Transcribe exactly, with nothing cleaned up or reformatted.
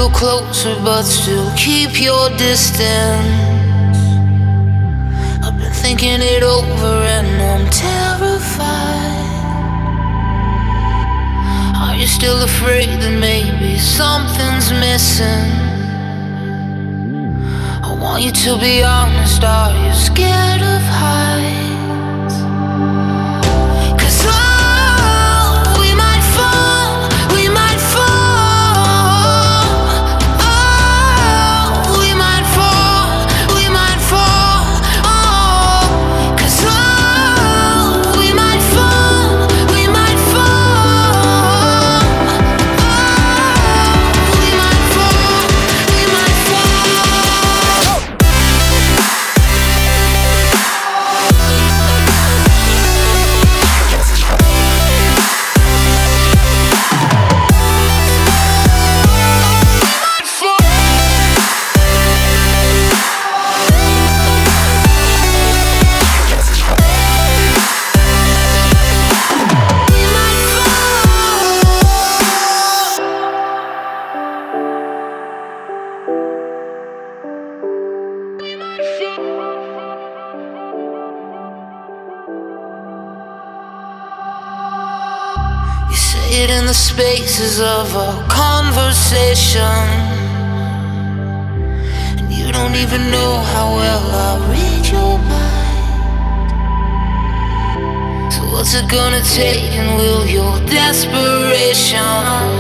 little closer, but still keep your distance. I've been thinking it over and I'm terrified. Are you still afraid that maybe something's missing? I want you to be honest, are you scared of heights? 'Cause oh, we might fall, we might fall. Oh, we might fall, we might fall. Oh, 'cause oh, we might fall, we might fall. Oh, we might fall, we might fall. You say it in the spaces of a conversation, and you don't even know how well I read your mind. So what's it gonna take, and will your desperation